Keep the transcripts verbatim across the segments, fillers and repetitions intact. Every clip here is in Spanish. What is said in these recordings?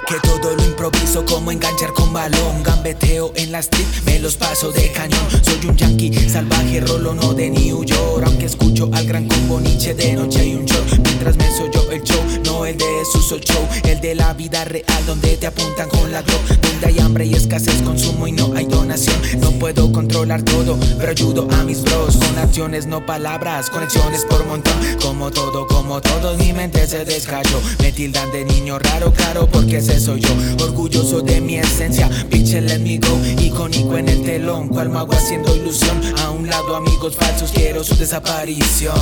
que todo lo improviso como enganchar con balón. Gambeteo en la street, me los paso de cañón. Soy un yankee salvaje, rolo no de New York. Aunque escucho al gran combo Nietzsche de noche hay un show. Mientras me soy yo el show, no el de Jesús o show. El de la vida real donde te apuntan con la glow. Donde hay hambre y escasez, consumo y no hay donación. No puedo controlar todo, pero ayudo a mis bros. Con acciones, no palabras, conexiones por montón. Como todo, como todo, mi mente se descayó. Me tildan de niño raro, claro, porque ese soy yo. Orgulloso de mi esencia, pinche let me go. Icónico en el telón, cual mago haciendo ilusión. A un lado amigos falsos, quiero su desaparición.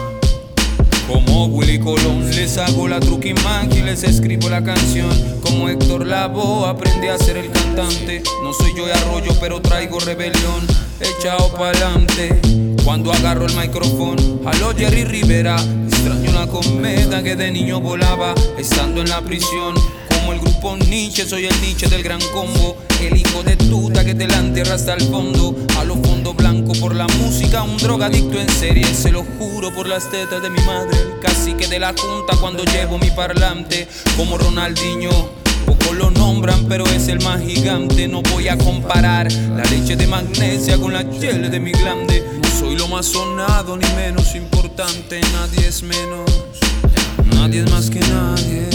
Como Willy Colón, les hago la truqui y les escribo la canción. Como Héctor Lavoe, aprendí a ser el cantante. No soy yo de Arroyo, pero traigo rebelión. Echao pa'lante. Cuando agarro el micrófono, aló Jerry Rivera. Extraño la cometa que de niño volaba, estando en la prisión. Como el grupo Nietzsche, soy el Nietzsche del gran combo. El hijo de tuta que te la entierra hasta el fondo. A los fondos blancos por la música, un drogadicto en serie. Se lo juro por las tetas de mi madre. El cacique de la junta cuando llevo mi parlante. Como Ronaldinho, pocos lo nombran, pero es el más gigante. No voy a comparar la leche de magnesia con la chele de mi glande. No soy lo más sonado ni menos importante. Nadie es menos, nadie es más que nadie.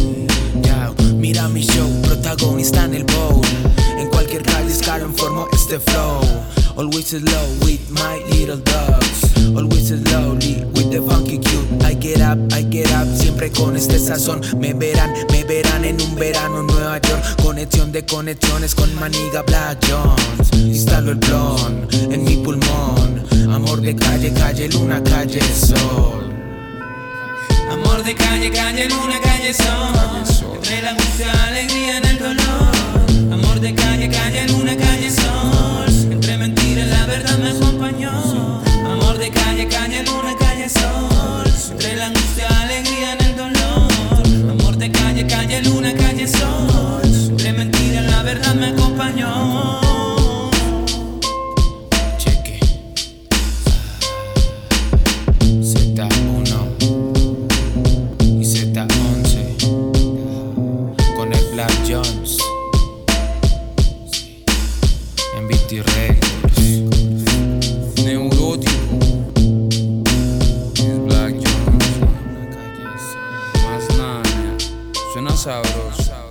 Mira mi show, protagonista en el bowl. En cualquier calle escalo formo este flow. Always slow with my little dogs. Always slowly with the funky cute. I get up, I get up, siempre con este sazón. Me verán, me verán en un verano en Nueva York. Conexión de conexiones con Maniga Black Jones. Instalo el blon en mi pulmón. Amor de calle, calle, luna, calle, sol. Amor de calle, calle, luna, calle, sol. Entre la angustia, alegría en el dolor. Amor de calle, calle, luna, calle, sol. Entre mentiras, la verdad me acompañó. Amor de calle, calle, luna, calle, sol. Entre la angustia, alegría en el dolor. Amor de calle, calle, luna, calle, sol. Entre mentiras, la verdad me acompañó. Cheque. Z uno y Z once con el Black Jones en B T Records. Neurótico es Black Jones. Más nada, suena sabroso.